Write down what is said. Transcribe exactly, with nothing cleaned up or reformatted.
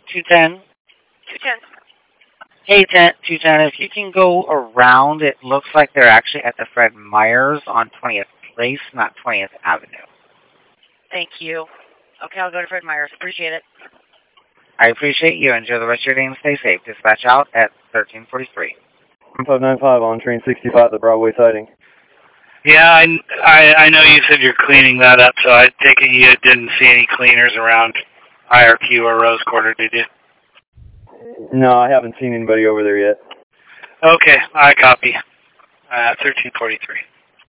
two ten. two ten. Hey, two ten, if you can go around, it looks like they're actually at the Fred Meyers on twentieth Place, not twentieth Avenue. Thank you. Okay, I'll go to Fred Meyers. Appreciate it. I appreciate you. Enjoy the rest of your day and stay safe. Dispatch out at thirteen forty-three. five nine five on train sixty-five, the Broadway sighting. Yeah, I, I, I know you said you're cleaning that up, so I take it you didn't see any cleaners around I R Q or Rose Quarter, did you? No, I haven't seen anybody over there yet. Okay, I copy. Uh, thirteen forty-three.